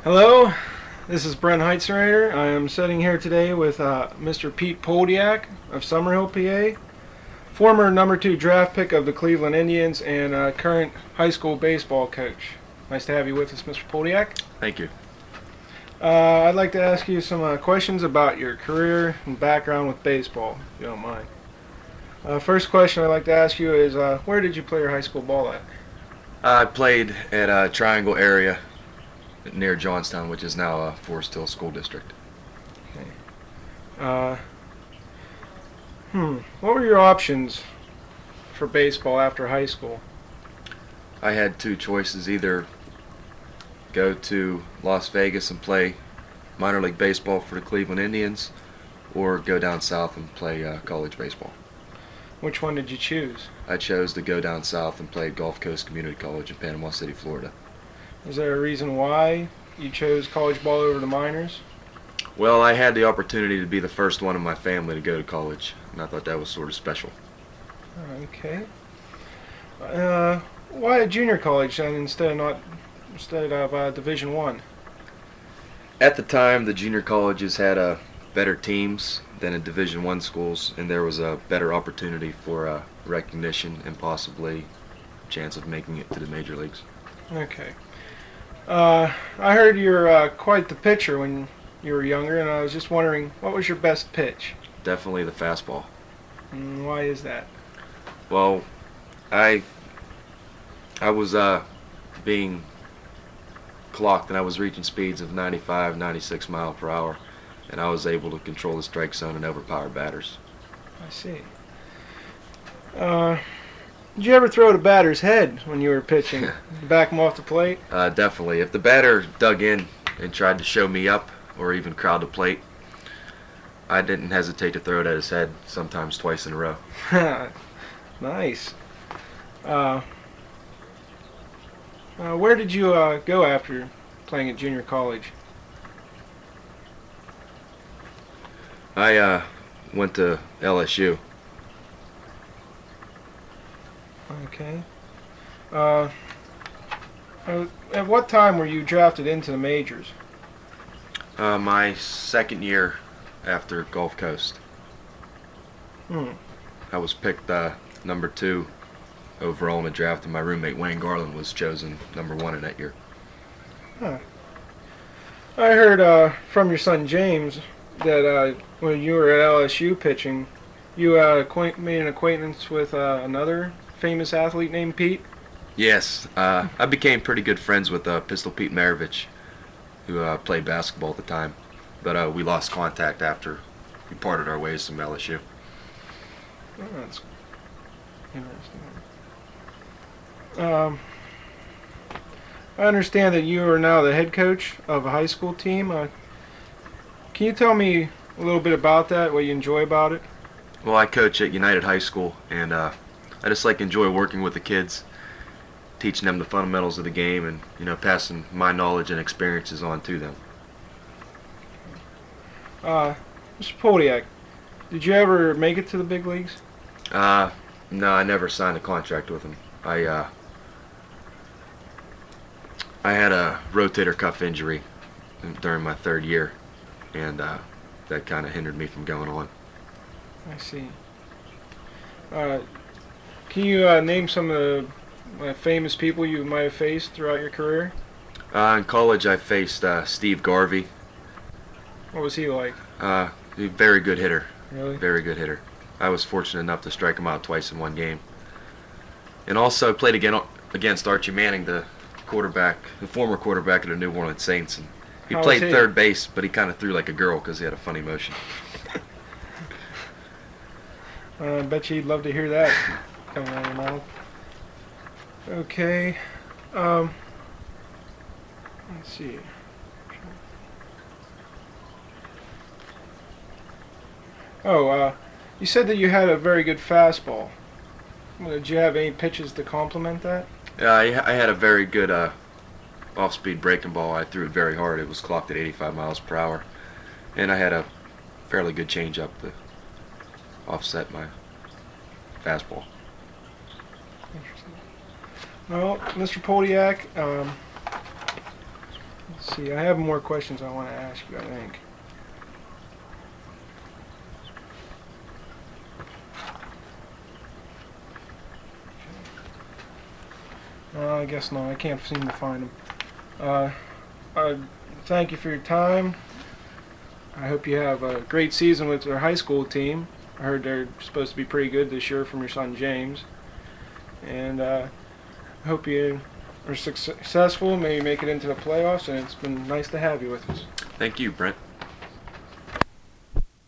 Hello, this is Brent Heitzerater. I am sitting here today with Mr. Pete Poldiak of Summerhill, PA, former number 2 draft pick of the Cleveland Indians and current high school baseball coach. Nice to have you with us, Mr. Poldiak. Thank you. I'd like to ask you some questions about your career and background with baseball, if you don't mind. First question I'd like to ask you is, where did you play your high school ball at? I played at a Triangle area near Johnstown, which is now Forest Hill School District. Okay. What were your options for baseball after high school? I had two choices: either go to Las Vegas and play minor league baseball for the Cleveland Indians, or go down south and play college baseball. Which one did you choose? I chose to go down south and play Gulf Coast Community College in Panama City, Florida. Is there a reason why you chose college ball over the minors? Well, I had the opportunity to be the first one in my family to go to college, and I thought that was sort of special. Okay. Why a junior college then instead of Division One? At the time, the junior colleges had better teams than in Division I schools, and there was a better opportunity for recognition and possibly a chance of making it to the major leagues. Okay. I heard you're quite the pitcher when you were younger, and I was just wondering, what was your best pitch? Definitely the fastball. And why is that? Well, I was being clocked, and I was reaching speeds of 95, 96 mile per hour, and I was able to control the strike zone and overpower batters. I see. Did you ever throw at a batter's head when you were pitching? Back him off the plate? Definitely. If the batter dug in and tried to show me up or even crowd the plate, I didn't hesitate to throw it at his head, sometimes twice in a row. Nice. Where did you go after playing at junior college? I went to LSU. Okay. At what time were you drafted into the majors? My second year after Gulf Coast. I was picked number 2 overall in the draft, and my roommate Wayne Garland was chosen number 1 in that year. Huh. I heard from your son James that when you were at LSU pitching, you made an acquaintance with another famous athlete named Pete. Yes, I became pretty good friends with Pistol Pete Maravich, who played basketball at the time, but we lost contact after we parted our ways from LSU. Oh, that's interesting. I understand that you are now the head coach of a high school team. Can you tell me a little bit about that, what you enjoy about it? Well, I coach at United High School, and I just enjoy working with the kids, teaching them the fundamentals of the game, and passing my knowledge and experiences on to them. Mr. Poldiak, did you ever make it to the big leagues? No, I never signed a contract with them. I had a rotator cuff injury during my third year, and that kind of hindered me from going on. I see. Can you name some of the famous people you might have faced throughout your career? In college, I faced Steve Garvey. What was he like? A very good hitter. Really? Very good hitter. I was fortunate enough to strike him out twice in one game. And also played against Archie Manning, the former quarterback of the New Orleans Saints. And he How played was he? third base, but he kind of threw like a girl because he had a funny motion. I bet you'd love to hear that coming out of your mouth. Okay. Let's see. Oh, you said that you had a very good fastball. Did you have any pitches to complement that? I had a very good off-speed breaking ball. I threw it very hard. It was clocked at 85 miles per hour. And I had a fairly good changeup to offset my fastball. Interesting. Well, Mr. Poldiak, See, I have more questions I want to ask you, I think. I guess not. I can't seem to find them. Thank you for your time. I hope you have a great season with your high school team. I heard they're supposed to be pretty good this year from your son James. And I hope you are successful, maybe make it into the playoffs, and it's been nice to have you with us. Thank you, Brent.